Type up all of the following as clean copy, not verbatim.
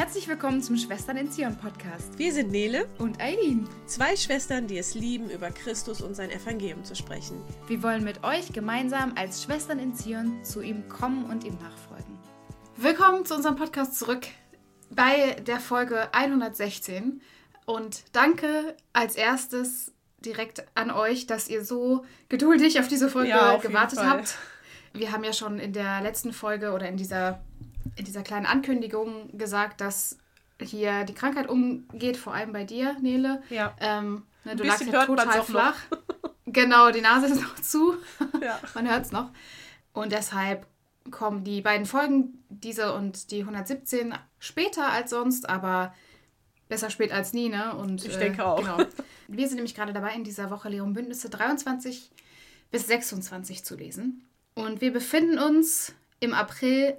Herzlich willkommen zum Schwestern in Zion Podcast. Wir sind Nele Und Eileen. 2 Schwestern, die es lieben, über Christus und sein Evangelium zu sprechen. Wir wollen mit euch gemeinsam als Schwestern in Zion zu ihm kommen und ihm nachfolgen. Willkommen zu unserem Podcast zurück bei der Folge 116. Und danke als erstes direkt an euch, dass ihr so geduldig auf diese Folge gewartet habt. Wir haben ja schon in der letzten Folge oder in dieser kleinen Ankündigung gesagt, dass hier die Krankheit umgeht, vor allem bei dir, Nele. Ja. Du lagst ja total flach. Genau, die Nase ist noch zu. Ja. Man hört es noch. Und deshalb kommen die beiden Folgen, diese und die 117, später als sonst, aber besser spät als nie, ne? Und, ich denke auch. Genau. Wir sind nämlich gerade dabei, in dieser Woche Lehre und Bündnisse 23 bis 26 zu lesen. Und wir befinden uns im April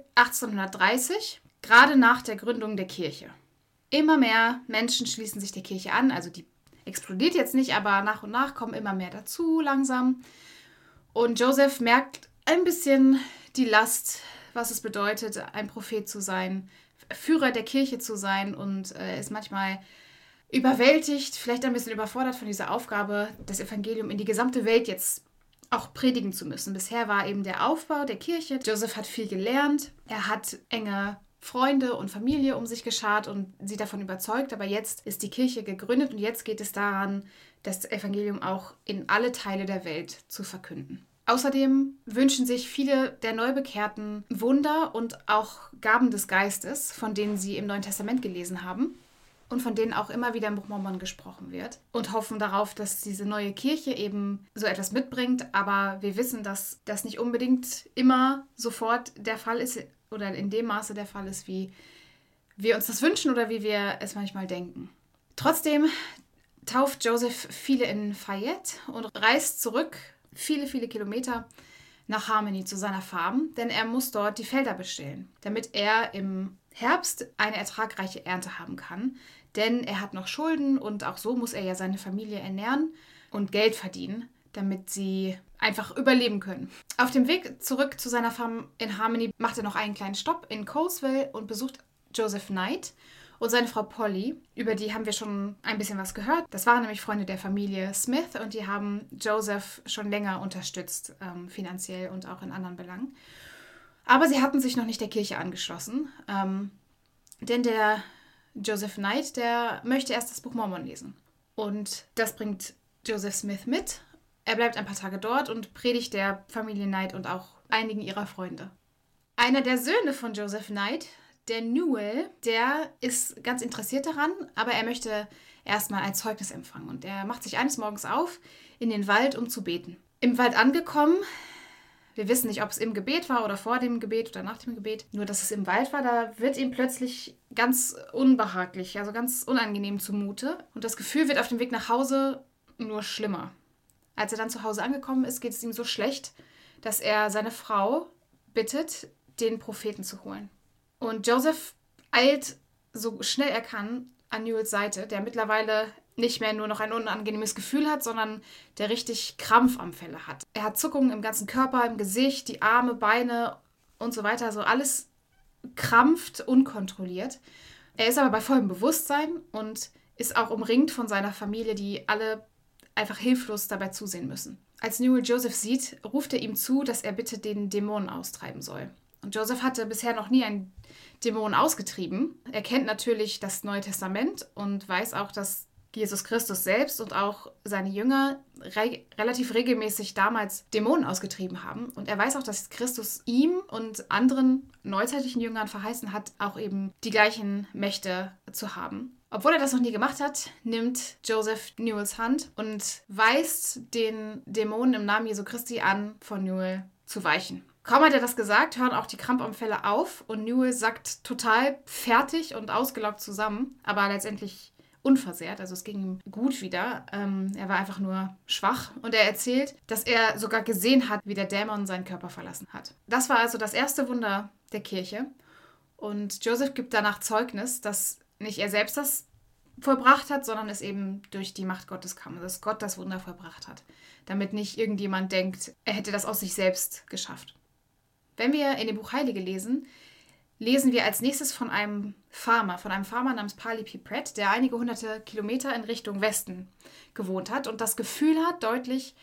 1830, gerade nach der Gründung der Kirche. Immer mehr Menschen schließen sich der Kirche an, also die explodiert jetzt nicht, aber nach und nach kommen immer mehr dazu, langsam. Und Joseph merkt ein bisschen die Last, was es bedeutet, ein Prophet zu sein, Führer der Kirche zu sein, und ist manchmal überwältigt, vielleicht ein bisschen überfordert von dieser Aufgabe, das Evangelium in die gesamte Welt jetzt auch predigen zu müssen. Bisher war eben der Aufbau der Kirche. Joseph hat viel gelernt. Er hat enge Freunde und Familie um sich geschart und sie davon überzeugt. Aber jetzt ist die Kirche gegründet und jetzt geht es daran, das Evangelium auch in alle Teile der Welt zu verkünden. Außerdem wünschen sich viele der Neubekehrten Wunder und auch Gaben des Geistes, von denen sie im Neuen Testament gelesen haben und von denen auch immer wieder im Buch Mormon gesprochen wird, und hoffen darauf, dass diese neue Kirche eben so etwas mitbringt. Aber wir wissen, dass das nicht unbedingt immer sofort der Fall ist oder in dem Maße der Fall ist, wie wir uns das wünschen oder wie wir es manchmal denken. Trotzdem tauft Joseph viele in Fayette und reist zurück, viele, viele Kilometer nach Harmony zu seiner Farm, denn er muss dort die Felder bestellen, damit er im Herbst eine ertragreiche Ernte haben kann, denn er hat noch Schulden und auch so muss er ja seine Familie ernähren und Geld verdienen, damit sie einfach überleben können. Auf dem Weg zurück zu seiner Farm in Harmony macht er noch einen kleinen Stopp in Colesville und besucht Joseph Knight und seine Frau Polly. Über die haben wir schon ein bisschen was gehört. Das waren nämlich Freunde der Familie Smith und die haben Joseph schon länger unterstützt, finanziell und auch in anderen Belangen. Aber sie hatten sich noch nicht der Kirche angeschlossen, denn der Joseph Knight, der möchte erst das Buch Mormon lesen. Und das bringt Joseph Smith mit. Er bleibt ein paar Tage dort und predigt der Familie Knight und auch einigen ihrer Freunde. Einer der Söhne von Joseph Knight, der Newell, der ist ganz interessiert daran, aber er möchte erstmal ein Zeugnis empfangen. Und er macht sich eines Morgens auf in den Wald, um zu beten. Im Wald angekommen, wir wissen nicht, ob es im Gebet war oder vor dem Gebet oder nach dem Gebet, nur dass es im Wald war, da wird ihm plötzlich ganz unbehaglich, also ganz unangenehm zumute. Und das Gefühl wird auf dem Weg nach Hause nur schlimmer. Als er dann zu Hause angekommen ist, geht es ihm so schlecht, dass er seine Frau bittet, den Propheten zu holen. Und Joseph eilt so schnell er kann an Newells Seite, der mittlerweile nicht mehr nur noch ein unangenehmes Gefühl hat, sondern der richtig Krampfanfälle hat. Er hat Zuckungen im ganzen Körper, im Gesicht, die Arme, Beine und so weiter. Also alles krampft unkontrolliert. Er ist aber bei vollem Bewusstsein und ist auch umringt von seiner Familie, die alle einfach hilflos dabei zusehen müssen. Als Newell Joseph sieht, ruft er ihm zu, dass er bitte den Dämonen austreiben soll. Und Joseph hatte bisher noch nie einen Dämon ausgetrieben. Er kennt natürlich das Neue Testament und weiß auch, dass Jesus Christus selbst und auch seine Jünger relativ regelmäßig damals Dämonen ausgetrieben haben. Und er weiß auch, dass Christus ihm und anderen neuzeitlichen Jüngern verheißen hat, auch eben die gleichen Mächte zu haben. Obwohl er das noch nie gemacht hat, nimmt Joseph Newells Hand und weist den Dämonen im Namen Jesu Christi an, von Newell zu weichen. Kaum hat er das gesagt, hören auch die Krampfanfälle auf und Newell sackt total fertig und ausgelaugt zusammen, aber letztendlich unversehrt, also es ging ihm gut wieder. Er war einfach nur schwach und er erzählt, dass er sogar gesehen hat, wie der Dämon seinen Körper verlassen hat. Das war also das erste Wunder der Kirche und Joseph gibt danach Zeugnis, dass nicht er selbst das vollbracht hat, sondern es eben durch die Macht Gottes kam, dass Gott das Wunder vollbracht hat, damit nicht irgendjemand denkt, er hätte das aus sich selbst geschafft. Wenn wir in dem Buch Heilige lesen, lesen wir als nächstes von einem Farmer namens Parley P. Pratt, der einige hunderte Kilometer in Richtung Westen gewohnt hat und das Gefühl hat, deutlich,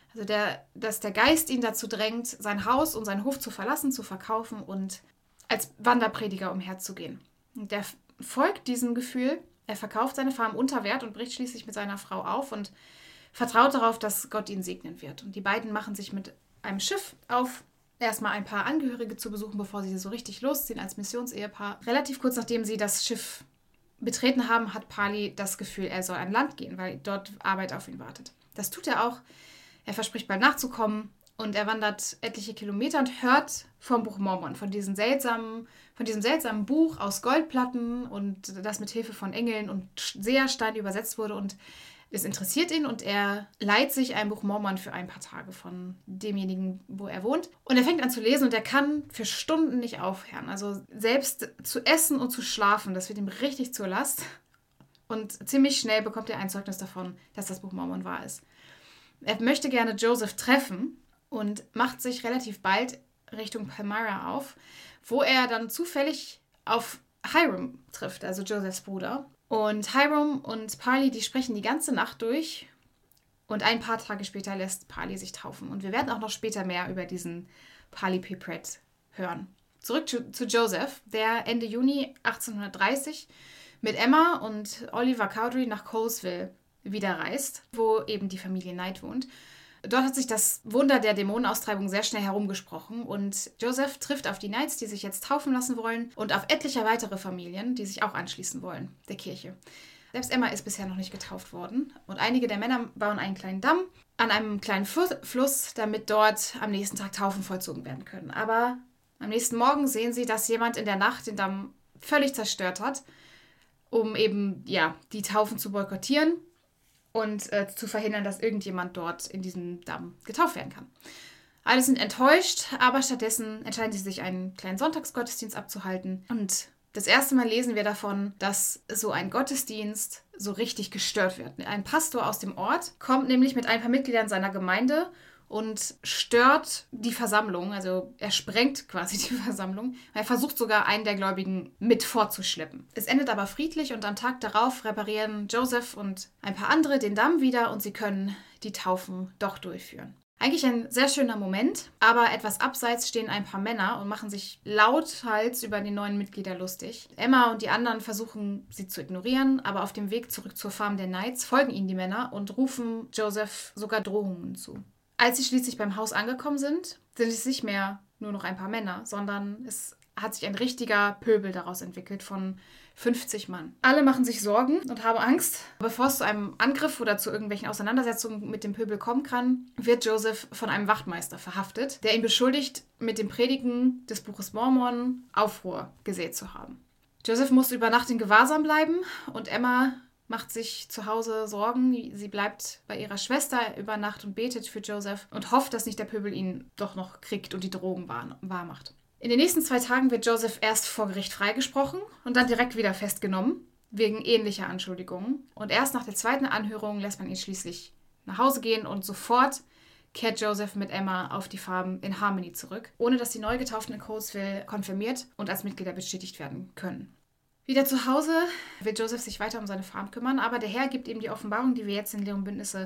dass der Geist ihn dazu drängt, sein Haus und seinen Hof zu verlassen, zu verkaufen und als Wanderprediger umherzugehen. Und der folgt diesem Gefühl, er verkauft seine Farm unter Wert und bricht schließlich mit seiner Frau auf und vertraut darauf, dass Gott ihn segnen wird. Und die beiden machen sich mit einem Schiff auf, erstmal ein paar Angehörige zu besuchen, bevor sie so richtig losziehen als Missionsehepaar. Relativ kurz nachdem sie das Schiff betreten haben, hat Parley das Gefühl, er soll an Land gehen, weil dort Arbeit auf ihn wartet. Das tut er auch. Er verspricht bald nachzukommen und er wandert etliche Kilometer und hört vom Buch Mormon, von diesem seltsamen Buch aus Goldplatten und das mit Hilfe von Engeln und Seherstein übersetzt wurde und es interessiert ihn und er leiht sich ein Buch Mormon für ein paar Tage von demjenigen, wo er wohnt. Und er fängt an zu lesen und er kann für Stunden nicht aufhören. Also selbst zu essen und zu schlafen, das wird ihm richtig zur Last. Und ziemlich schnell bekommt er ein Zeugnis davon, dass das Buch Mormon wahr ist. Er möchte gerne Joseph treffen und macht sich relativ bald Richtung Palmyra auf, wo er dann zufällig auf Hyrum trifft, also Josephs Bruder. Und Hyrum und Parley, die sprechen die ganze Nacht durch und ein paar Tage später lässt Parley sich taufen. Und wir werden auch noch später mehr über diesen Parley P. Pratt hören. Zurück zu Joseph, der Ende Juni 1830 mit Emma und Oliver Cowdery nach Colesville wieder reist, wo eben die Familie Knight wohnt. Dort hat sich das Wunder der Dämonenaustreibung sehr schnell herumgesprochen und Joseph trifft auf die Knights, die sich jetzt taufen lassen wollen und auf etliche weitere Familien, die sich auch anschließen wollen, der Kirche. Selbst Emma ist bisher noch nicht getauft worden und einige der Männer bauen einen kleinen Damm an einem kleinen Fluss, damit dort am nächsten Tag Taufen vollzogen werden können. Aber am nächsten Morgen sehen sie, dass jemand in der Nacht den Damm völlig zerstört hat, um eben die Taufen zu boykottieren und zu verhindern, dass irgendjemand dort in diesem Damm getauft werden kann. Alle sind enttäuscht, aber stattdessen entscheiden sie sich, einen kleinen Sonntagsgottesdienst abzuhalten. Und das erste Mal lesen wir davon, dass so ein Gottesdienst so richtig gestört wird. Ein Pastor aus dem Ort kommt nämlich mit ein paar Mitgliedern seiner Gemeinde und stört die Versammlung. Also er sprengt quasi die Versammlung. Er versucht sogar, einen der Gläubigen mit fortzuschleppen. Es endet aber friedlich und am Tag darauf reparieren Joseph und ein paar andere den Damm wieder und sie können die Taufen doch durchführen. Eigentlich ein sehr schöner Moment, aber etwas abseits stehen ein paar Männer und machen sich lauthals über die neuen Mitglieder lustig. Emma und die anderen versuchen, sie zu ignorieren, aber auf dem Weg zurück zur Farm der Knights folgen ihnen die Männer und rufen Joseph sogar Drohungen zu. Als sie schließlich beim Haus angekommen sind es nicht mehr nur noch ein paar Männer, sondern es hat sich ein richtiger Pöbel daraus entwickelt von 50 Mann. Alle machen sich Sorgen und haben Angst. Bevor es zu einem Angriff oder zu irgendwelchen Auseinandersetzungen mit dem Pöbel kommen kann, wird Joseph von einem Wachtmeister verhaftet, der ihn beschuldigt, mit dem Predigen des Buches Mormon Aufruhr gesät zu haben. Joseph muss über Nacht in Gewahrsam bleiben und Emma macht sich zu Hause Sorgen. Sie bleibt bei ihrer Schwester über Nacht und betet für Joseph und hofft, dass nicht der Pöbel ihn doch noch kriegt und die Drohung wahr macht. In den nächsten 2 Tagen wird Joseph erst vor Gericht freigesprochen und dann direkt wieder festgenommen, wegen ähnlicher Anschuldigungen. Und erst nach der zweiten Anhörung lässt man ihn schließlich nach Hause gehen und sofort kehrt Joseph mit Emma auf die Farm in Harmony zurück, ohne dass die Neugetauften in Colesville konfirmiert und als Mitglieder bestätigt werden können. Wieder zu Hause wird Joseph sich weiter um seine Farm kümmern, aber der Herr gibt ihm die Offenbarung, die wir jetzt in Lehren Bündnisse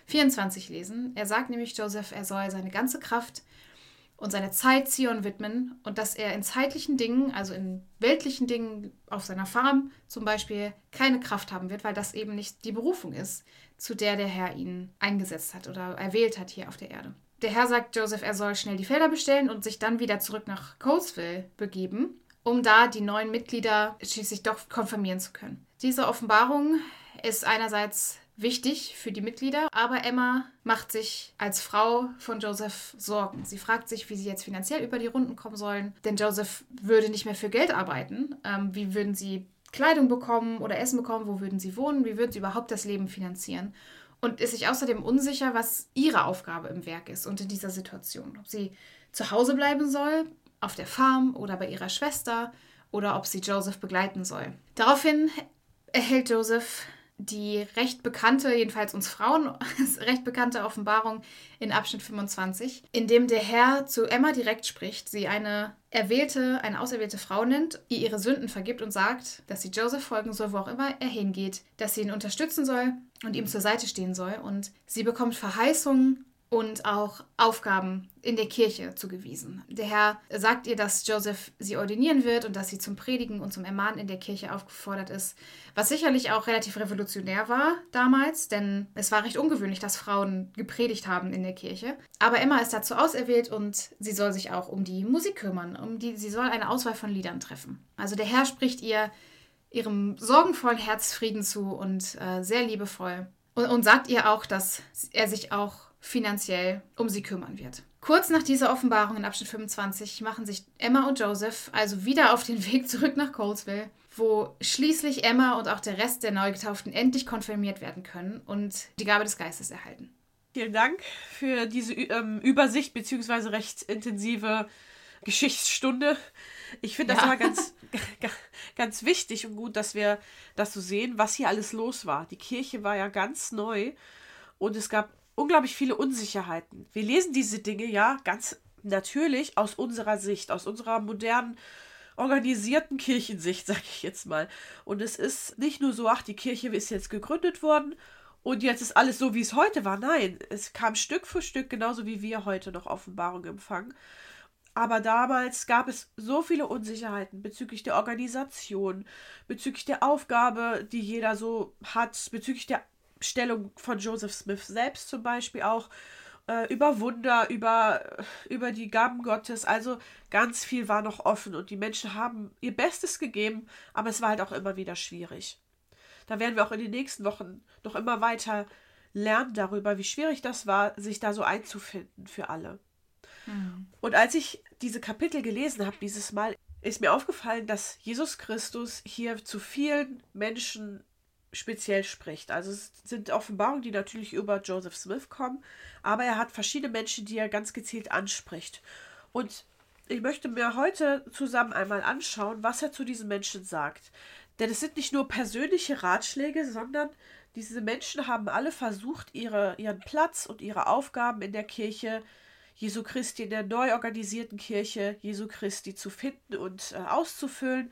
24 lesen. Er sagt nämlich Joseph, er soll seine ganze Kraft und seine Zeit Zion widmen und dass er in zeitlichen Dingen, also in weltlichen Dingen auf seiner Farm zum Beispiel, keine Kraft haben wird, weil das eben nicht die Berufung ist, zu der der Herr ihn eingesetzt hat oder erwählt hat hier auf der Erde. Der Herr sagt Joseph, er soll schnell die Felder bestellen und sich dann wieder zurück nach Colesville begeben, um da die neuen Mitglieder schließlich doch konfirmieren zu können. Diese Offenbarung ist einerseits wichtig für die Mitglieder, aber Emma macht sich als Frau von Joseph Sorgen. Sie fragt sich, wie sie jetzt finanziell über die Runden kommen sollen, denn Joseph würde nicht mehr für Geld arbeiten. Wie würden sie Kleidung bekommen oder Essen bekommen? Wo würden sie wohnen? Wie würden sie überhaupt das Leben finanzieren? Und ist sich außerdem unsicher, was ihre Aufgabe im Werk ist und in dieser Situation. Ob sie zu Hause bleiben soll, auf der Farm oder bei ihrer Schwester oder ob sie Joseph begleiten soll. Daraufhin erhält Joseph die recht bekannte, jedenfalls uns Frauen, recht bekannte Offenbarung in Abschnitt 25, in dem der Herr zu Emma direkt spricht, sie eine auserwählte Frau nennt, ihr ihre Sünden vergibt und sagt, dass sie Joseph folgen soll, wo auch immer er hingeht, dass sie ihn unterstützen soll und ihm zur Seite stehen soll. Und sie bekommt Verheißungen und auch Aufgaben in der Kirche zugewiesen. Der Herr sagt ihr, dass Joseph sie ordinieren wird und dass sie zum Predigen und zum Ermahnen in der Kirche aufgefordert ist, was sicherlich auch relativ revolutionär war damals, denn es war recht ungewöhnlich, dass Frauen gepredigt haben in der Kirche. Aber Emma ist dazu auserwählt und sie soll sich auch um die Musik kümmern, sie soll eine Auswahl von Liedern treffen. Also der Herr spricht ihrem sorgenvollen Herz Frieden zu und sehr liebevoll und sagt ihr auch, dass er sich auch finanziell um sie kümmern wird. Kurz nach dieser Offenbarung in Abschnitt 25 machen sich Emma und Joseph also wieder auf den Weg zurück nach Colesville, wo schließlich Emma und auch der Rest der Neugetauften endlich konfirmiert werden können und die Gabe des Geistes erhalten. Vielen Dank für diese Übersicht bzw. recht intensive Geschichtsstunde. Ich finde das aber ganz wichtig und gut, dass wir das so sehen, was hier alles los war. Die Kirche war ja ganz neu und es gab unglaublich viele Unsicherheiten. Wir lesen diese Dinge ja ganz natürlich aus unserer Sicht, aus unserer modernen, organisierten Kirchensicht, sage ich jetzt mal. Und es ist nicht nur so, ach, die Kirche ist jetzt gegründet worden und jetzt ist alles so, wie es heute war. Nein, es kam Stück für Stück, genauso wie wir heute noch Offenbarung empfangen. Aber damals gab es so viele Unsicherheiten bezüglich der Organisation, bezüglich der Aufgabe, die jeder so hat, bezüglich der Stellung von Joseph Smith selbst zum Beispiel auch, über Wunder, über die Gaben Gottes. Also ganz viel war noch offen und die Menschen haben ihr Bestes gegeben, aber es war halt auch immer wieder schwierig. Da werden wir auch in den nächsten Wochen noch immer weiter lernen darüber, wie schwierig das war, sich da so einzufinden für alle. Und als ich diese Kapitel gelesen habe dieses Mal, ist mir aufgefallen, dass Jesus Christus hier zu vielen Menschen speziell spricht. Also es sind Offenbarungen, die natürlich über Joseph Smith kommen, aber er hat verschiedene Menschen, die er ganz gezielt anspricht. Und ich möchte mir heute zusammen einmal anschauen, was er zu diesen Menschen sagt. Denn es sind nicht nur persönliche Ratschläge, sondern diese Menschen haben alle versucht, ihren Platz und ihre Aufgaben in der Kirche Jesu Christi, in der neu organisierten Kirche Jesu Christi zu finden und auszufüllen.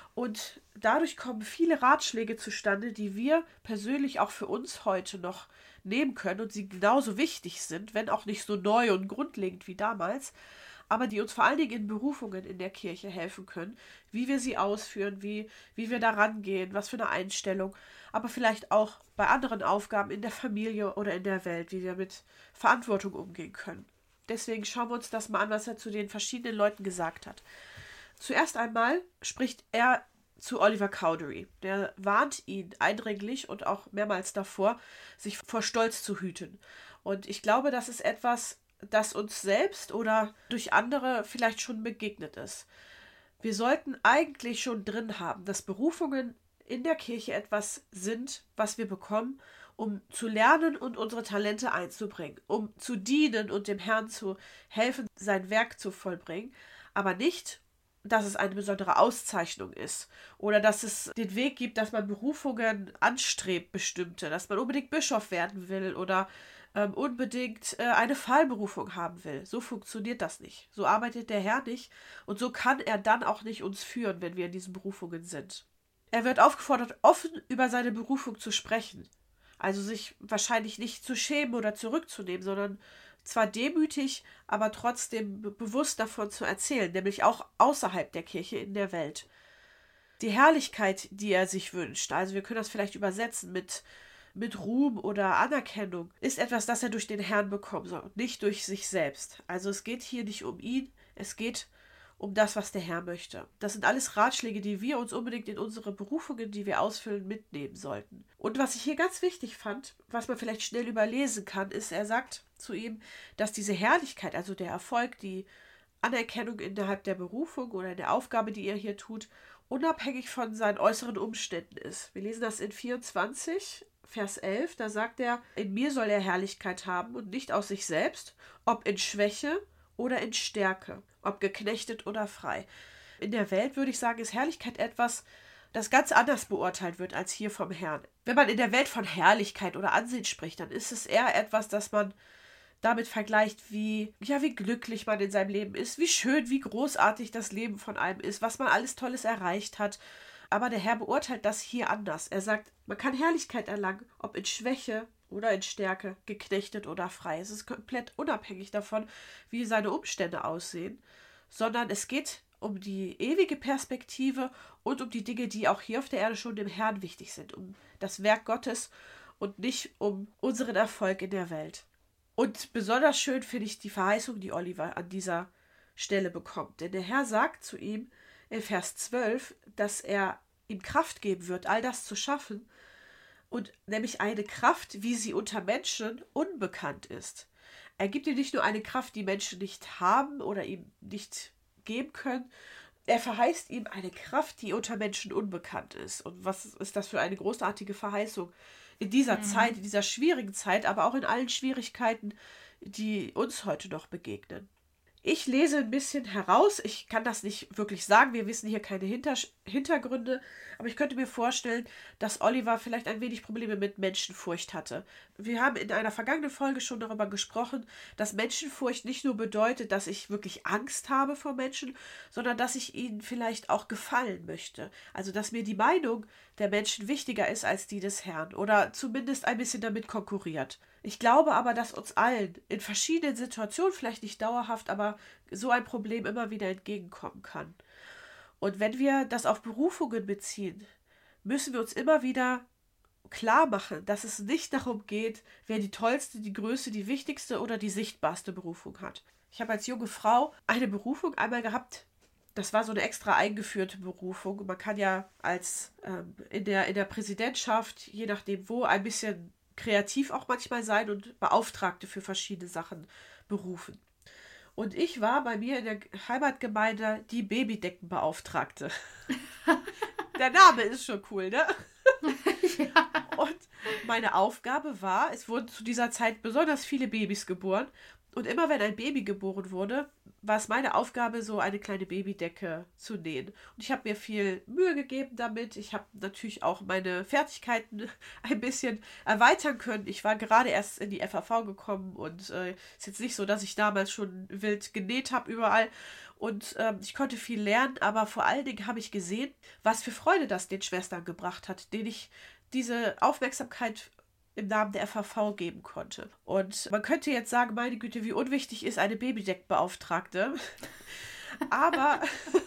Und dadurch kommen viele Ratschläge zustande, die wir persönlich auch für uns heute noch nehmen können und sie genauso wichtig sind, wenn auch nicht so neu und grundlegend wie damals, aber die uns vor allen Dingen in Berufungen in der Kirche helfen können, wie wir sie ausführen, wie wir da rangehen, was für eine Einstellung, aber vielleicht auch bei anderen Aufgaben in der Familie oder in der Welt, wie wir mit Verantwortung umgehen können. Deswegen schauen wir uns das mal an, was er zu den verschiedenen Leuten gesagt hat. Zuerst einmal spricht er zu Oliver Cowdery. Der warnt ihn eindringlich und auch mehrmals davor, sich vor Stolz zu hüten. Und ich glaube, das ist etwas, das uns selbst oder durch andere vielleicht schon begegnet ist. Wir sollten eigentlich schon drin haben, dass Berufungen in der Kirche etwas sind, was wir bekommen, um zu lernen und unsere Talente einzubringen, um zu dienen und dem Herrn zu helfen, sein Werk zu vollbringen, aber nicht, dass es eine besondere Auszeichnung ist oder dass es den Weg gibt, dass man Berufungen anstrebt, bestimmte, dass man unbedingt Bischof werden will oder unbedingt eine Fallberufung haben will. So funktioniert das nicht. So arbeitet der Herr nicht und so kann er dann auch nicht uns führen, wenn wir in diesen Berufungen sind. Er wird aufgefordert, offen über seine Berufung zu sprechen. Also sich wahrscheinlich nicht zu schämen oder zurückzunehmen, sondern zwar demütig, aber trotzdem bewusst davon zu erzählen, nämlich auch außerhalb der Kirche in der Welt. Die Herrlichkeit, die er sich wünscht, also wir können das vielleicht übersetzen mit Ruhm oder Anerkennung, ist etwas, das er durch den Herrn bekommen soll, nicht durch sich selbst. Also es geht hier nicht um ihn, es geht um das, was der Herr möchte. Das sind alles Ratschläge, die wir uns unbedingt in unsere Berufungen, die wir ausfüllen, mitnehmen sollten. Und was ich hier ganz wichtig fand, was man vielleicht schnell überlesen kann, ist, er sagt zu ihm, dass diese Herrlichkeit, also der Erfolg, die Anerkennung innerhalb der Berufung oder der Aufgabe, die er hier tut, unabhängig von seinen äußeren Umständen ist. Wir lesen das in 24, Vers 11, da sagt er, in mir soll er Herrlichkeit haben und nicht aus sich selbst, ob in Schwäche oder in Stärke, ob geknechtet oder frei. In der Welt würde ich sagen, ist Herrlichkeit etwas, das ganz anders beurteilt wird als hier vom Herrn. Wenn man in der Welt von Herrlichkeit oder Ansehen spricht, dann ist es eher etwas, das man damit vergleicht, wie glücklich man in seinem Leben ist, wie schön, wie großartig das Leben von einem ist, was man alles Tolles erreicht hat. Aber der Herr beurteilt das hier anders. Er sagt, man kann Herrlichkeit erlangen, ob in Schwäche oder in Stärke, geknechtet oder frei. Es ist komplett unabhängig davon, wie seine Umstände aussehen, sondern es geht um die ewige Perspektive und um die Dinge, die auch hier auf der Erde schon dem Herrn wichtig sind, um das Werk Gottes und nicht um unseren Erfolg in der Welt. Und besonders schön finde ich die Verheißung, die Oliver an dieser Stelle bekommt. Denn der Herr sagt zu ihm in Vers 12, dass er ihm Kraft geben wird, all das zu schaffen. Und nämlich eine Kraft, wie sie unter Menschen unbekannt ist. Er gibt ihm nicht nur eine Kraft, die Menschen nicht haben oder ihm nicht geben können. Er verheißt ihm eine Kraft, die unter Menschen unbekannt ist. Und was ist das für eine großartige Verheißung in dieser Zeit, in dieser schwierigen Zeit, aber auch in allen Schwierigkeiten, die uns heute noch begegnen. Ich lese ein bisschen heraus, ich kann das nicht wirklich sagen, wir wissen hier keine Hintergründe, aber ich könnte mir vorstellen, dass Oliver vielleicht ein wenig Probleme mit Menschenfurcht hatte. Wir haben in einer vergangenen Folge schon darüber gesprochen, dass Menschenfurcht nicht nur bedeutet, dass ich wirklich Angst habe vor Menschen, sondern dass ich ihnen vielleicht auch gefallen möchte. Also, dass mir die Meinung der Menschen wichtiger ist als die des Herrn oder zumindest ein bisschen damit konkurriert. Ich glaube aber, dass uns allen in verschiedenen Situationen, vielleicht nicht dauerhaft, aber so ein Problem immer wieder entgegenkommen kann. Und wenn wir das auf Berufungen beziehen, müssen wir uns immer wieder klar machen, dass es nicht darum geht, wer die tollste, die größte, die wichtigste oder die sichtbarste Berufung hat. Ich habe als junge Frau eine Berufung einmal gehabt. Das war so eine extra eingeführte Berufung. Man kann ja als in der Präsidentschaft, je nachdem wo, ein bisschen kreativ auch manchmal sein und Beauftragte für verschiedene Sachen berufen. Und ich war bei mir in der Heimatgemeinde die Babydeckenbeauftragte. Der Name ist schon cool, ne? Ja. Und meine Aufgabe war, es wurden zu dieser Zeit besonders viele Babys geboren. Und immer wenn ein Baby geboren wurde, war es meine Aufgabe, so eine kleine Babydecke zu nähen. Und ich habe mir viel Mühe gegeben damit. Ich habe natürlich auch meine Fertigkeiten ein bisschen erweitern können. Ich war gerade erst in die FAV gekommen und ist jetzt nicht so, dass ich damals schon wild genäht habe überall. Und ich konnte viel lernen, aber vor allen Dingen habe ich gesehen, was für Freude das den Schwestern gebracht hat, denen ich diese Aufmerksamkeit im Namen der FAV geben konnte. Und man könnte jetzt sagen, meine Güte, wie unwichtig ist eine Babydeckenbeauftragte. Aber,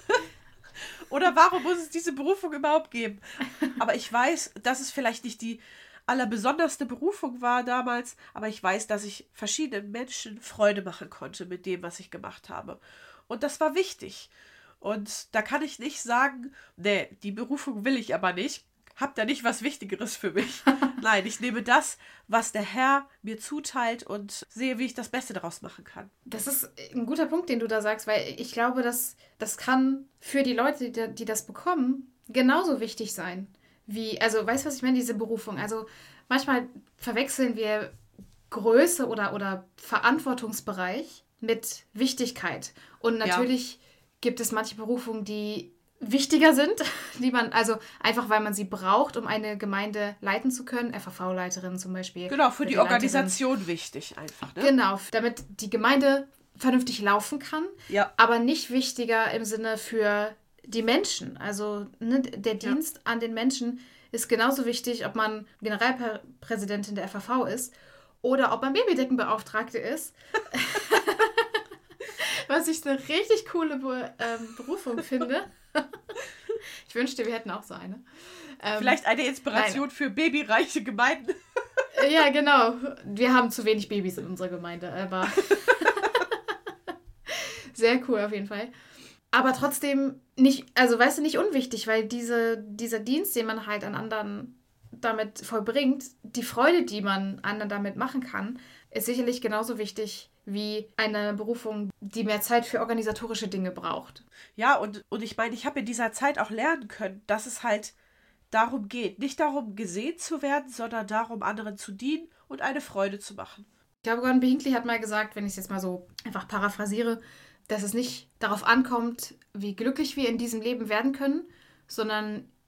oder warum muss es diese Berufung überhaupt geben? Aber ich weiß, dass es vielleicht nicht die allerbesonderste Berufung war damals, aber ich weiß, dass ich verschiedenen Menschen Freude machen konnte mit dem, was ich gemacht habe. Und das war wichtig. Und da kann ich nicht sagen, nee, die Berufung will ich aber nicht. Habt ihr nicht was Wichtigeres für mich? Nein, ich nehme das, was der Herr mir zuteilt und sehe, wie ich das Beste daraus machen kann. Das ist ein guter Punkt, den du da sagst, weil ich glaube, das kann für die Leute, die das bekommen, genauso wichtig sein. Also weißt du, was ich meine, diese Berufung? Also manchmal verwechseln wir Größe oder Verantwortungsbereich mit Wichtigkeit. Und natürlich gibt es manche Berufungen, die wichtiger sind, die man, also einfach weil man sie braucht, um eine Gemeinde leiten zu können, FAV-Leiterin zum Beispiel. Genau, für die Organisation wichtig einfach. Ne? Genau, damit die Gemeinde vernünftig laufen kann, aber nicht wichtiger im Sinne für die Menschen. Also der Dienst an den Menschen ist genauso wichtig, ob man Generalpräsidentin der FAV ist oder ob man Babydeckenbeauftragte ist. Was ich eine richtig coole Berufung finde. Ich wünschte, wir hätten auch so eine. Vielleicht eine Inspiration für babyreiche Gemeinden. Ja, genau. Wir haben zu wenig Babys in unserer Gemeinde, aber sehr cool auf jeden Fall. Aber trotzdem nicht, also weißt du, nicht unwichtig, weil dieser Dienst, den man halt an anderen damit vollbringt, die Freude, die man anderen damit machen kann, ist sicherlich genauso wichtig wie eine Berufung, die mehr Zeit für organisatorische Dinge braucht. Ja, und ich meine, ich habe in dieser Zeit auch lernen können, dass es halt darum geht, nicht darum gesehen zu werden, sondern darum, anderen zu dienen und eine Freude zu machen. Ich glaube, Gordon B. Hinckley hat mal gesagt, wenn ich es jetzt mal so einfach paraphrasiere, dass es nicht darauf ankommt, wie glücklich wir in diesem Leben werden können, sondern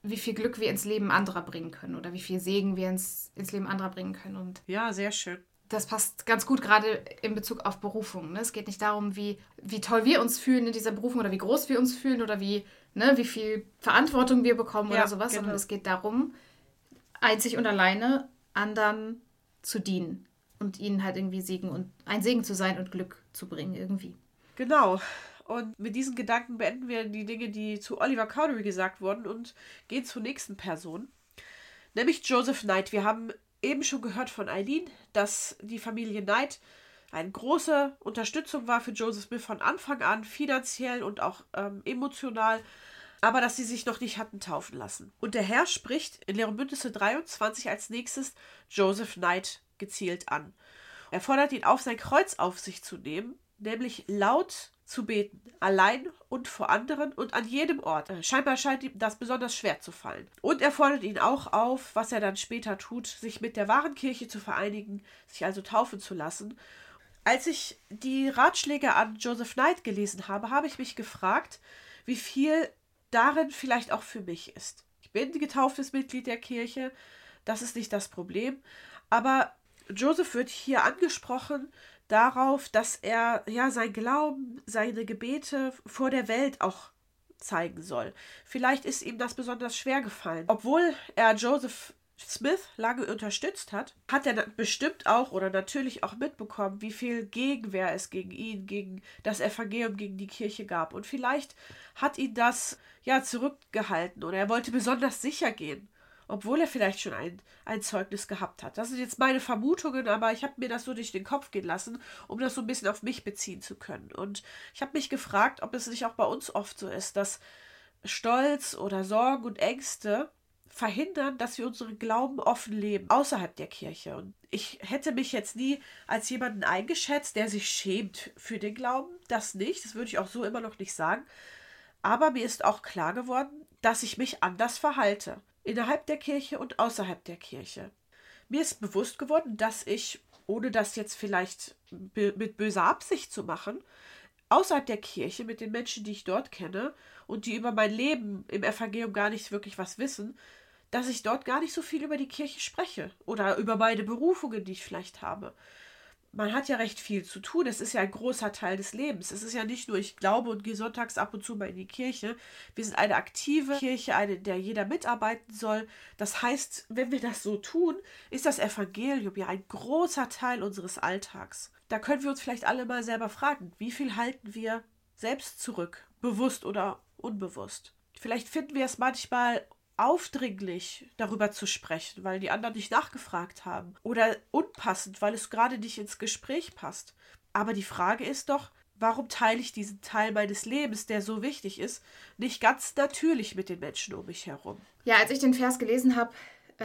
wie viel Glück wir ins Leben anderer bringen können oder wie viel Segen wir ins Leben anderer bringen können. Und ja, sehr schön. das passt ganz gut gerade in Bezug auf Berufung. Ne? Es geht nicht darum, wie toll wir uns fühlen in dieser Berufung oder wie groß wir uns fühlen oder wie viel Verantwortung wir bekommen oder sowas, genau. sondern es geht darum, einzig und alleine anderen zu dienen und ihnen halt irgendwie ein Segen zu sein und Glück zu bringen irgendwie. Genau. Und mit diesen Gedanken beenden wir die Dinge, die zu Oliver Cowdery gesagt wurden und gehen zur nächsten Person, nämlich Joseph Knight. Wir haben eben schon gehört von Eileen, dass die Familie Knight eine große Unterstützung war für Joseph Smith von Anfang an, finanziell und auch emotional, aber dass sie sich noch nicht hatten taufen lassen. Und der Herr spricht in Lehren Bündnisse 23 als nächstes Joseph Knight gezielt an. Er fordert ihn auf, sein Kreuz auf sich zu nehmen, nämlich laut zu beten, allein und vor anderen und an jedem Ort. Scheinbar scheint ihm das besonders schwer zu fallen. Und er fordert ihn auch auf, was er dann später tut, sich mit der wahren Kirche zu vereinigen, sich also taufen zu lassen. Als ich die Ratschläge an Joseph Knight gelesen habe, habe ich mich gefragt, wie viel darin vielleicht auch für mich ist. Ich bin getauftes Mitglied der Kirche, das ist nicht das Problem, aber Joseph wird hier angesprochen darauf, dass er sein Glauben, seine Gebete vor der Welt auch zeigen soll. Vielleicht ist ihm das besonders schwer gefallen. Obwohl er Joseph Smith lange unterstützt hat, hat er bestimmt auch oder natürlich auch mitbekommen, wie viel Gegenwehr es gegen ihn, gegen das Evangelium, gegen die Kirche gab. Und vielleicht hat ihn das zurückgehalten oder er wollte besonders sicher gehen, obwohl er vielleicht schon ein Zeugnis gehabt hat. Das sind jetzt meine Vermutungen, aber ich habe mir das so durch den Kopf gehen lassen, um das so ein bisschen auf mich beziehen zu können. Und ich habe mich gefragt, ob es nicht auch bei uns oft so ist, dass Stolz oder Sorgen und Ängste verhindern, dass wir unseren Glauben offen leben, außerhalb der Kirche. Und ich hätte mich jetzt nie als jemanden eingeschätzt, der sich schämt für den Glauben. Das nicht, das würde ich auch so immer noch nicht sagen. Aber mir ist auch klar geworden, dass ich mich anders verhalte. Innerhalb der Kirche und außerhalb der Kirche. Mir ist bewusst geworden, dass ich, ohne das jetzt vielleicht mit böser Absicht zu machen, außerhalb der Kirche mit den Menschen, die ich dort kenne und die über mein Leben im Evangelium gar nicht wirklich was wissen, dass ich dort gar nicht so viel über die Kirche spreche oder über meine Berufungen, die ich vielleicht habe. Man hat ja recht viel zu tun. Es ist ja ein großer Teil des Lebens. Es ist ja nicht nur, ich glaube und gehe sonntags ab und zu mal in die Kirche. Wir sind eine aktive Kirche, eine, in der jeder mitarbeiten soll. Das heißt, wenn wir das so tun, ist das Evangelium ja ein großer Teil unseres Alltags. Da können wir uns vielleicht alle mal selber fragen, wie viel halten wir selbst zurück, bewusst oder unbewusst. Vielleicht finden wir es manchmal aufdringlich, darüber zu sprechen, weil die anderen nicht nachgefragt haben. Oder unpassend, weil es gerade nicht ins Gespräch passt. Aber die Frage ist doch, warum teile ich diesen Teil meines Lebens, der so wichtig ist, nicht ganz natürlich mit den Menschen um mich herum? Ja, als ich den Vers gelesen habe,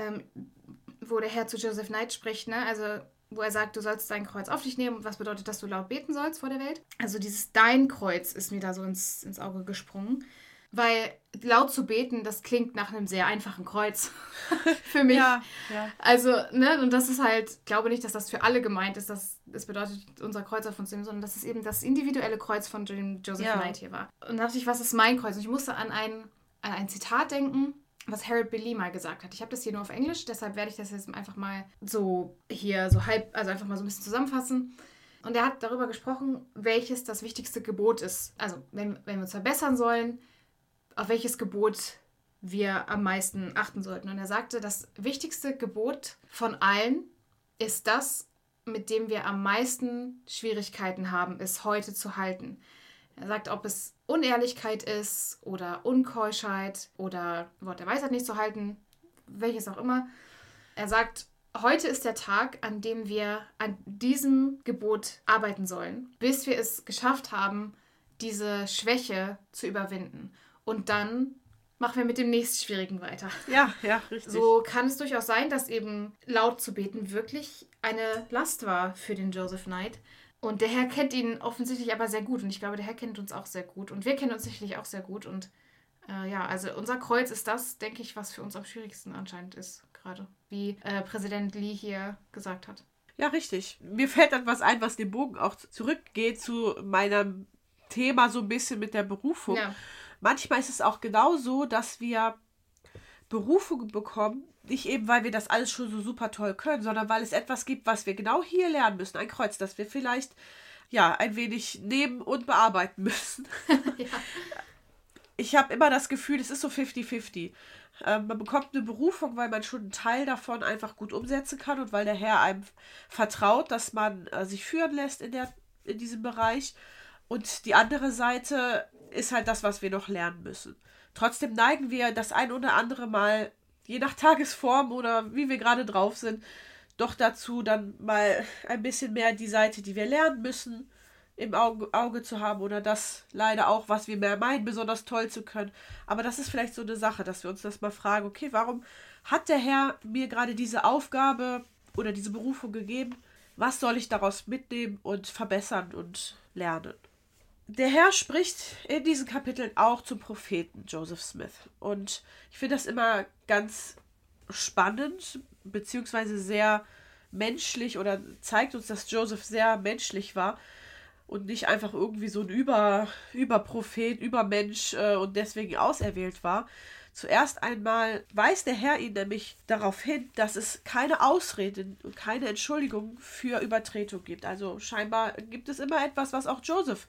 wo der Herr zu Joseph Knight spricht, ne, also wo er sagt, du sollst dein Kreuz auf dich nehmen, was bedeutet, dass du laut beten sollst vor der Welt? Also dieses Dein Kreuz ist mir da so ins Auge gesprungen. Weil laut zu beten, das klingt nach einem sehr einfachen Kreuz für mich. Ja. Also, ne, und das ist halt, ich glaube nicht, dass das für alle gemeint ist, dass das bedeutet, unser Kreuz auf uns nehmen, sondern dass es eben das individuelle Kreuz von Joseph Knight hier war. Und da dachte ich, was ist mein Kreuz? Und ich musste an ein Zitat denken, was Harold Billy mal gesagt hat. Ich habe das hier nur auf Englisch, deshalb werde ich das jetzt einfach mal so hier so also einfach mal so ein bisschen zusammenfassen. Und er hat darüber gesprochen, welches das wichtigste Gebot ist. Also, wenn wir uns verbessern sollen, auf welches Gebot wir am meisten achten sollten. Und er sagte, das wichtigste Gebot von allen ist das, mit dem wir am meisten Schwierigkeiten haben, es heute zu halten. Er sagt, ob es Unehrlichkeit ist oder Unkeuschheit oder Wort der Weisheit nicht zu halten, welches auch immer. Er sagt, heute ist der Tag, an dem wir an diesem Gebot arbeiten sollen, bis wir es geschafft haben, diese Schwäche zu überwinden. Und dann machen wir mit dem nächstschwierigen weiter. Ja, richtig. So kann es durchaus sein, dass eben laut zu beten wirklich eine Last war für den Joseph Knight. Und der Herr kennt ihn offensichtlich aber sehr gut. Und ich glaube, der Herr kennt uns auch sehr gut. Und wir kennen uns sicherlich auch sehr gut. Und also unser Kreuz ist das, denke ich, was für uns am schwierigsten anscheinend ist gerade. Wie Präsident Lee hier gesagt hat. Ja, richtig. Mir fällt dann was ein, was den Bogen auch zurückgeht zu meinem Thema so ein bisschen mit der Berufung. Ja. Manchmal ist es auch genau so, dass wir Berufung bekommen, nicht eben, weil wir das alles schon so super toll können, sondern weil es etwas gibt, was wir genau hier lernen müssen. Ein Kreuz, das wir vielleicht ein wenig nehmen und bearbeiten müssen. Ja. Ich habe immer das Gefühl, es ist so 50-50. Man bekommt eine Berufung, weil man schon einen Teil davon einfach gut umsetzen kann und weil der Herr einem vertraut, dass man sich führen lässt in diesem Bereich. Und die andere Seite ist halt das, was wir noch lernen müssen. Trotzdem neigen wir das ein oder andere Mal, je nach Tagesform oder wie wir gerade drauf sind, doch dazu, dann mal ein bisschen mehr die Seite, die wir lernen müssen, im Auge zu haben oder das leider auch, was wir mehr meinen, besonders toll zu können. Aber das ist vielleicht so eine Sache, dass wir uns das mal fragen, okay, warum hat der Herr mir gerade diese Aufgabe oder diese Berufung gegeben? Was soll ich daraus mitnehmen und verbessern und lernen? Der Herr spricht in diesen Kapiteln auch zum Propheten Joseph Smith. Und ich finde das immer ganz spannend, beziehungsweise sehr menschlich oder zeigt uns, dass Joseph sehr menschlich war und nicht einfach irgendwie so ein Überprophet, Übermensch und deswegen auserwählt war. Zuerst einmal weist der Herr ihn nämlich darauf hin, dass es keine Ausreden und keine Entschuldigung für Übertretung gibt. Also scheinbar gibt es immer etwas, was auch Joseph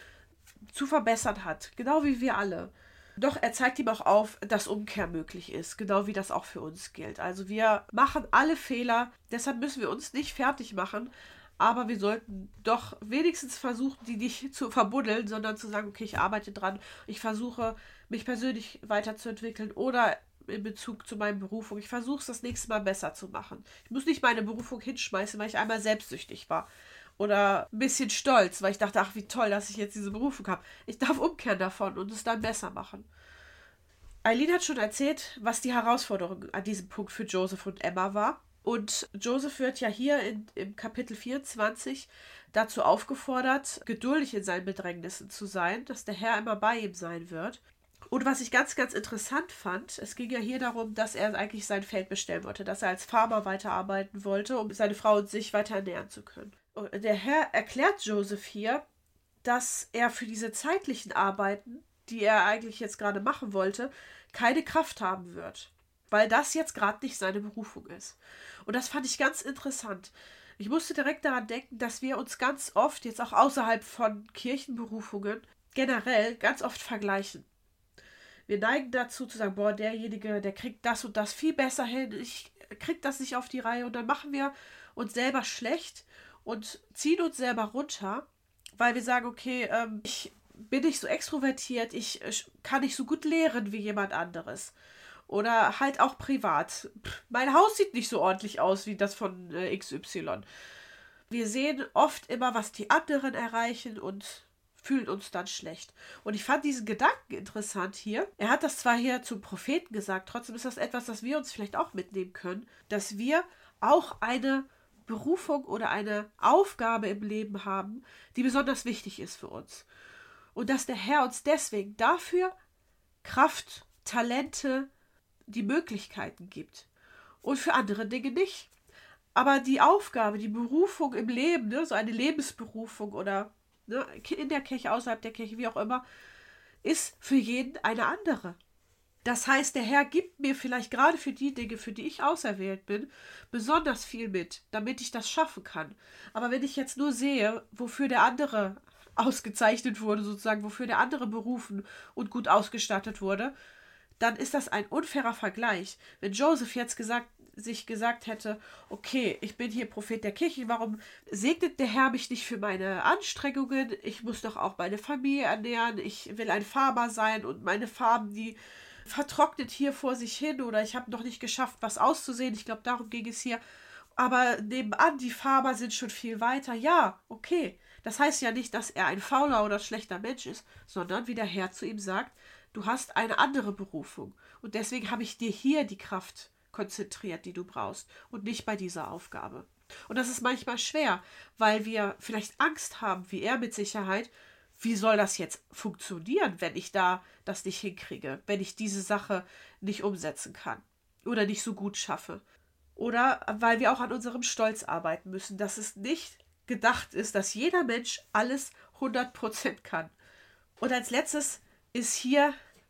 zu verbessern hat, genau wie wir alle. Doch er zeigt ihm auch auf, dass Umkehr möglich ist, genau wie das auch für uns gilt. Also wir machen alle Fehler, deshalb müssen wir uns nicht fertig machen, aber wir sollten doch wenigstens versuchen, die nicht zu verbuddeln, sondern zu sagen, okay, ich arbeite dran, ich versuche, mich persönlich weiterzuentwickeln oder in Bezug zu meiner Berufung. Ich versuche es das nächste Mal besser zu machen. Ich muss nicht meine Berufung hinschmeißen, weil ich einmal selbstsüchtig war. Oder ein bisschen stolz, weil ich dachte, ach, wie toll, dass ich jetzt diese Berufung habe. Ich darf umkehren davon und es dann besser machen. Eileen hat schon erzählt, was die Herausforderung an diesem Punkt für Joseph und Emma war. Und Joseph wird ja hier im Kapitel 24 dazu aufgefordert, geduldig in seinen Bedrängnissen zu sein, dass der Herr immer bei ihm sein wird. Und was ich ganz, ganz interessant fand, es ging ja hier darum, dass er eigentlich sein Feld bestellen wollte, dass er als Farmer weiterarbeiten wollte, um seine Frau und sich weiter ernähren zu können. Und der Herr erklärt Joseph hier, dass er für diese zeitlichen Arbeiten, die er eigentlich jetzt gerade machen wollte, keine Kraft haben wird, weil das jetzt gerade nicht seine Berufung ist. Und das fand ich ganz interessant. Ich musste direkt daran denken, dass wir uns ganz oft, jetzt auch außerhalb von Kirchenberufungen, generell ganz oft vergleichen. Wir neigen dazu zu sagen, boah, derjenige, der kriegt das und das viel besser hin, ich krieg das nicht auf die Reihe und dann machen wir uns selber schlecht und ziehen uns selber runter, weil wir sagen, okay, ich bin nicht so extrovertiert, ich kann nicht so gut lehren wie jemand anderes. Oder halt auch privat. Mein Haus sieht nicht so ordentlich aus wie das von XY. Wir sehen oft immer, was die anderen erreichen und fühlen uns dann schlecht. Und ich fand diesen Gedanken interessant hier. Er hat das zwar hier zum Propheten gesagt, trotzdem ist das etwas, das wir uns vielleicht auch mitnehmen können, dass wir auch eine Berufung oder eine Aufgabe im Leben haben, die besonders wichtig ist für uns. Und dass der Herr uns deswegen dafür Kraft, Talente, die Möglichkeiten gibt. Und für andere Dinge nicht. Aber die Aufgabe, die Berufung im Leben, ne, so eine Lebensberufung oder ne, in der Kirche, außerhalb der Kirche, wie auch immer, ist für jeden eine andere. Das heißt, der Herr gibt mir vielleicht gerade für die Dinge, für die ich auserwählt bin, besonders viel mit, damit ich das schaffen kann. Aber wenn ich jetzt nur sehe, wofür der andere ausgezeichnet wurde, sozusagen, wofür der andere berufen und gut ausgestattet wurde, dann ist das ein unfairer Vergleich. Wenn Joseph jetzt sich gesagt hätte, okay, ich bin hier Prophet der Kirche, warum segnet der Herr mich nicht für meine Anstrengungen? Ich muss doch auch meine Familie ernähren, ich will ein Farmer sein und meine Farben, die vertrocknet hier vor sich hin oder ich habe noch nicht geschafft, was auszusehen. Ich glaube, darum ging es hier. Aber nebenan, die Farmer sind schon viel weiter. Ja, okay. Das heißt ja nicht, dass er ein fauler oder schlechter Mensch ist, sondern wie der Herr zu ihm sagt, du hast eine andere Berufung. Und deswegen habe ich dir hier die Kraft konzentriert, die du brauchst und nicht bei dieser Aufgabe. Und das ist manchmal schwer, weil wir vielleicht Angst haben, wie er mit Sicherheit, wie soll das jetzt funktionieren, wenn ich da das nicht hinkriege, wenn ich diese Sache nicht umsetzen kann oder nicht so gut schaffe. Oder weil wir auch an unserem Stolz arbeiten müssen, dass es nicht gedacht ist, dass jeder Mensch alles 100% kann. Und als letztes ist hier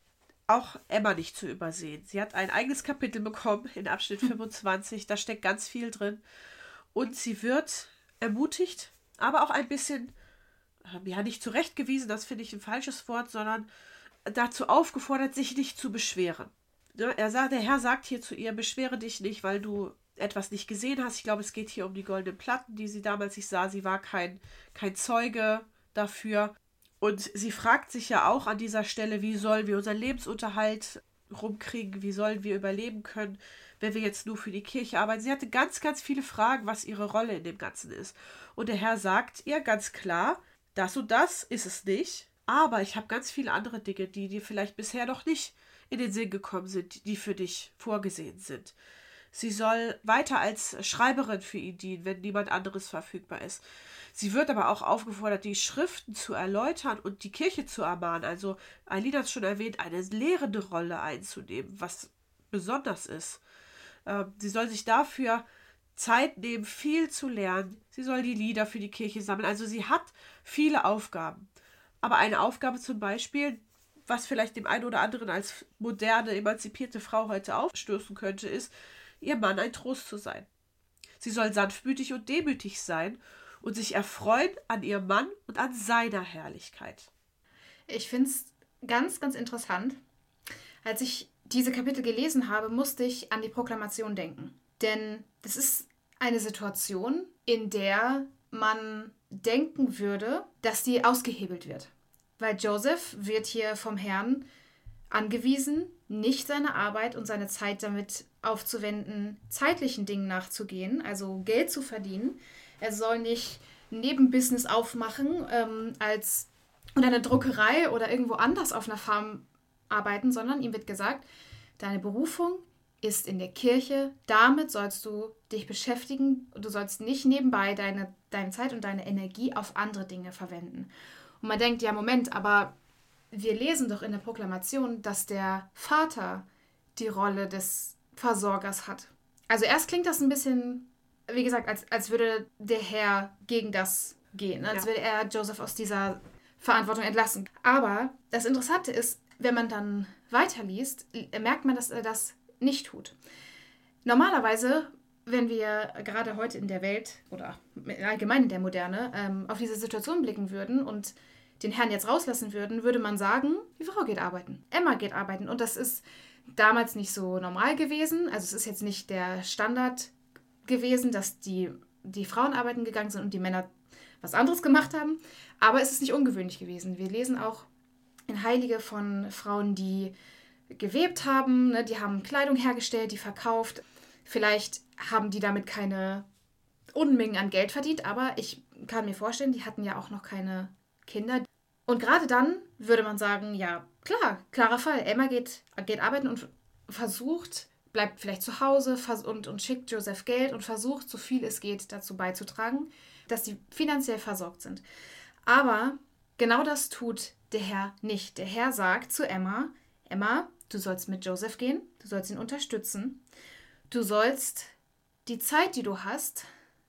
auch Emma nicht zu übersehen. Sie hat ein eigenes Kapitel bekommen in Abschnitt 25, da steckt ganz viel drin. Und sie wird ermutigt, aber auch ein bisschen, ja, nicht zurechtgewiesen, das finde ich ein falsches Wort, sondern dazu aufgefordert, sich nicht zu beschweren. Der Herr sagt hier zu ihr, beschwere dich nicht, weil du etwas nicht gesehen hast. Ich glaube, es geht hier um die goldenen Platten, die sie damals nicht sah. Sie war kein Zeuge dafür. Und sie fragt sich ja auch an dieser Stelle, wie sollen wir unseren Lebensunterhalt rumkriegen, wie sollen wir überleben können, wenn wir jetzt nur für die Kirche arbeiten. Sie hatte ganz, ganz viele Fragen, was ihre Rolle in dem Ganzen ist. Und der Herr sagt ihr ganz klar, das und das ist es nicht, aber ich habe ganz viele andere Dinge, die dir vielleicht bisher noch nicht in den Sinn gekommen sind, die für dich vorgesehen sind. Sie soll weiter als Schreiberin für ihn dienen, wenn niemand anderes verfügbar ist. Sie wird aber auch aufgefordert, die Schriften zu erläutern und die Kirche zu ermahnen. Also, Eileen hat es schon erwähnt, eine lehrende Rolle einzunehmen, was besonders ist. Sie soll sich dafür Zeit nehmen, viel zu lernen. Sie soll die Lieder für die Kirche sammeln. Also sie hat viele Aufgaben. Aber eine Aufgabe zum Beispiel, was vielleicht dem einen oder anderen als moderne, emanzipierte Frau heute aufstoßen könnte, ist, ihr Mann ein Trost zu sein. Sie soll sanftmütig und demütig sein und sich erfreuen an ihrem Mann und an seiner Herrlichkeit. Ich finde es ganz, ganz interessant. Als ich diese Kapitel gelesen habe, musste ich an die Proklamation denken. Denn das ist eine Situation, in der man denken würde, dass die ausgehebelt wird. Weil Joseph wird hier vom Herrn angewiesen, nicht seine Arbeit und seine Zeit damit aufzuwenden, zeitlichen Dingen nachzugehen, also Geld zu verdienen. Er soll nicht ein Nebenbusiness aufmachen, oder eine Druckerei oder irgendwo anders auf einer Farm arbeiten, sondern ihm wird gesagt, deine Berufung ist in der Kirche, damit sollst du dich beschäftigen, du sollst nicht nebenbei deine Zeit und deine Energie auf andere Dinge verwenden. Und man denkt, ja Moment, aber wir lesen doch in der Proklamation, dass der Vater die Rolle des Versorgers hat. Also erst klingt das ein bisschen, wie gesagt, als würde der Herr gegen das gehen, als würde er Joseph aus dieser Verantwortung entlassen. Aber das Interessante ist, wenn man dann weiterliest, merkt man, dass er das nicht tut. Normalerweise, wenn wir gerade heute in der Welt oder allgemein in der Moderne auf diese Situation blicken würden und den Herrn jetzt rauslassen würden, würde man sagen, die Frau geht arbeiten. Emma geht arbeiten. Und das ist damals nicht so normal gewesen. Also es ist jetzt nicht der Standard gewesen, dass die Frauen arbeiten gegangen sind und die Männer was anderes gemacht haben. Aber es ist nicht ungewöhnlich gewesen. Wir lesen auch in Heilige von Frauen, die gewebt haben, ne? Die haben Kleidung hergestellt, die verkauft. Vielleicht haben die damit keine Unmengen an Geld verdient, aber ich kann mir vorstellen, die hatten ja auch noch keine Kinder. Und gerade dann würde man sagen, ja, klar, klarer Fall. Emma geht arbeiten und bleibt vielleicht zu Hause und schickt Joseph Geld und versucht, so viel es geht, dazu beizutragen, dass sie finanziell versorgt sind. Aber genau das tut der Herr nicht. Der Herr sagt zu Emma, du sollst mit Joseph gehen, du sollst ihn unterstützen, du sollst die Zeit, die du hast,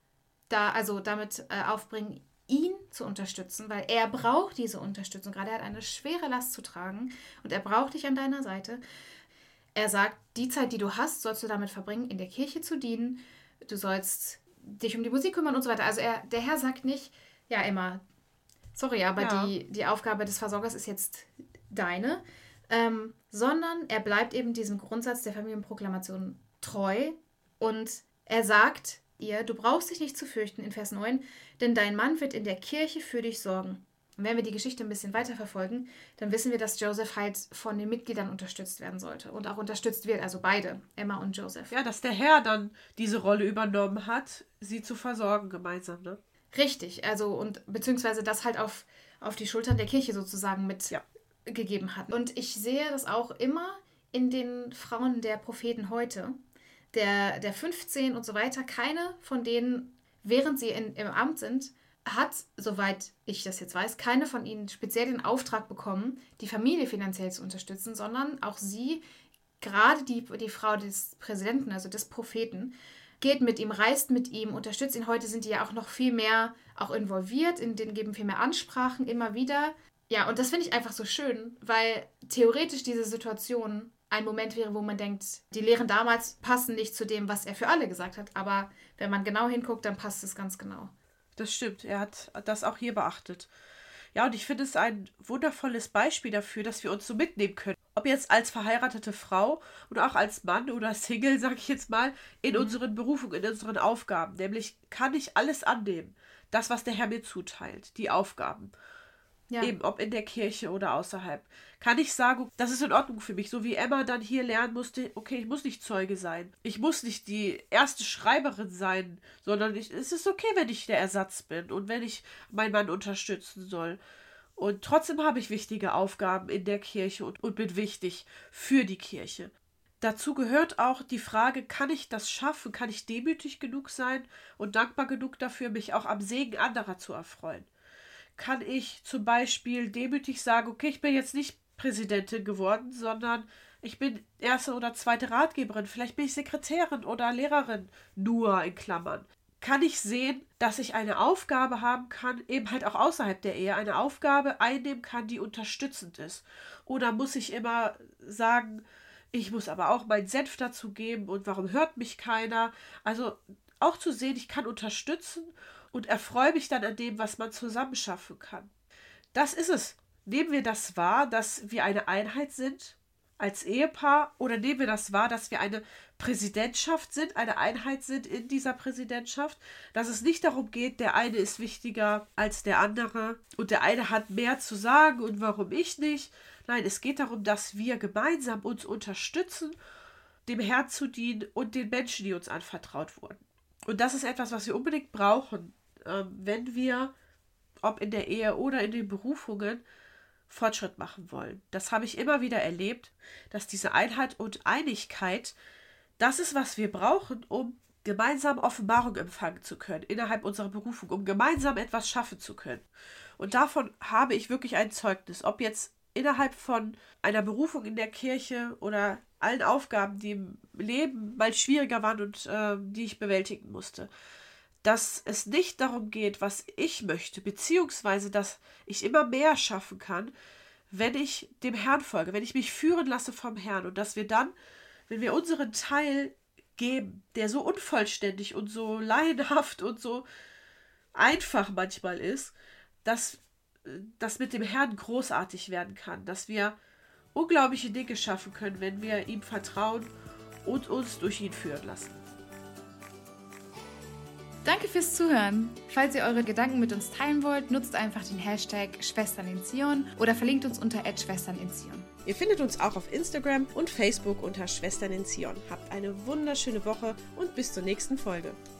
damit aufbringen, ihn zu unterstützen, weil er braucht diese Unterstützung. Gerade er hat eine schwere Last zu tragen und er braucht dich an deiner Seite. Er sagt, die Zeit, die du hast, sollst du damit verbringen, in der Kirche zu dienen. Du sollst dich um die Musik kümmern und so weiter. Also der Herr sagt nicht, ja Emma, sorry, aber ja, die Aufgabe des Versorgers ist jetzt deine, sondern er bleibt eben diesem Grundsatz der Familienproklamation treu und er sagt ihr, du brauchst dich nicht zu fürchten in Vers 9, denn dein Mann wird in der Kirche für dich sorgen. Und wenn wir die Geschichte ein bisschen weiter verfolgen, dann wissen wir, dass Joseph halt von den Mitgliedern unterstützt werden sollte und auch unterstützt wird, also beide, Emma und Joseph. Ja, dass der Herr dann diese Rolle übernommen hat, sie zu versorgen gemeinsam, ne? Richtig, also und beziehungsweise das halt auf die Schultern der Kirche sozusagen mitgegeben hat. Und ich sehe das auch immer in den Frauen der Propheten heute, der 15 und so weiter, keine von denen, während sie im Amt sind, hat, soweit ich das jetzt weiß, keine von ihnen speziell den Auftrag bekommen, die Familie finanziell zu unterstützen, sondern auch sie, gerade die Frau des Präsidenten, also des Propheten, geht mit ihm, reist mit ihm, unterstützt ihn. Heute sind die ja auch noch viel mehr auch involviert, geben viel mehr Ansprachen immer wieder. Ja, und das finde ich einfach so schön, weil theoretisch diese Situation ein Moment wäre, wo man denkt, die Lehren damals passen nicht zu dem, was er für alle gesagt hat. Aber wenn man genau hinguckt, dann passt es ganz genau. Das stimmt, er hat das auch hier beachtet. Ja, und ich finde es ein wundervolles Beispiel dafür, dass wir uns so mitnehmen können. Ob jetzt als verheiratete Frau oder auch als Mann oder Single, sage ich jetzt mal, in unseren Berufungen, in unseren Aufgaben. Nämlich kann ich alles annehmen. Das, was der Herr mir zuteilt, die Aufgaben. Ja. Eben, ob in der Kirche oder außerhalb. Kann ich sagen, das ist in Ordnung für mich. So wie Emma dann hier lernen musste, okay, ich muss nicht Zeuge sein. Ich muss nicht die erste Schreiberin sein, sondern es ist okay, wenn ich der Ersatz bin und wenn ich meinen Mann unterstützen soll. Und trotzdem habe ich wichtige Aufgaben in der Kirche und bin wichtig für die Kirche. Dazu gehört auch die Frage, kann ich das schaffen? Kann ich demütig genug sein und dankbar genug dafür, mich auch am Segen anderer zu erfreuen? Kann ich zum Beispiel demütig sagen, okay, ich bin jetzt nicht Präsidentin geworden, sondern ich bin erste oder zweite Ratgeberin, vielleicht bin ich Sekretärin oder Lehrerin, nur in Klammern. Kann ich sehen, dass ich eine Aufgabe haben kann, eben halt auch außerhalb der Ehe, eine Aufgabe einnehmen kann, die unterstützend ist? Oder muss ich immer sagen, ich muss aber auch meinen Senf dazu geben und warum hört mich keiner? Also auch zu sehen, ich kann unterstützen und erfreue mich dann an dem, was man zusammen schaffen kann. Das ist es. Nehmen wir das wahr, dass wir eine Einheit sind als Ehepaar, oder nehmen wir das wahr, dass wir eine Präsidentschaft sind, eine Einheit sind in dieser Präsidentschaft, dass es nicht darum geht, der eine ist wichtiger als der andere und der eine hat mehr zu sagen und warum ich nicht. Nein, es geht darum, dass wir gemeinsam uns unterstützen, dem Herrn zu dienen und den Menschen, die uns anvertraut wurden. Und das ist etwas, was wir unbedingt brauchen, wenn wir, ob in der Ehe oder in den Berufungen, Fortschritt machen wollen. Das habe ich immer wieder erlebt, dass diese Einheit und Einigkeit, das ist, was wir brauchen, um gemeinsam Offenbarung empfangen zu können innerhalb unserer Berufung, um gemeinsam etwas schaffen zu können. Und davon habe ich wirklich ein Zeugnis, ob jetzt innerhalb von einer Berufung in der Kirche oder allen Aufgaben, die im Leben mal schwieriger waren und die ich bewältigen musste. Dass es nicht darum geht, was ich möchte, beziehungsweise dass ich immer mehr schaffen kann, wenn ich dem Herrn folge, wenn ich mich führen lasse vom Herrn und dass wir dann, wenn wir unseren Teil geben, der so unvollständig und so laienhaft und so einfach manchmal ist, dass das mit dem Herrn großartig werden kann, dass wir unglaubliche Dinge schaffen können, wenn wir ihm vertrauen und uns durch ihn führen lassen. Danke fürs Zuhören. Falls ihr eure Gedanken mit uns teilen wollt, nutzt einfach den Hashtag Schwestern in Zion oder verlinkt uns unter @Schwestern in Zion. Ihr findet uns auch auf Instagram und Facebook unter Schwestern in Zion. Habt eine wunderschöne Woche und bis zur nächsten Folge.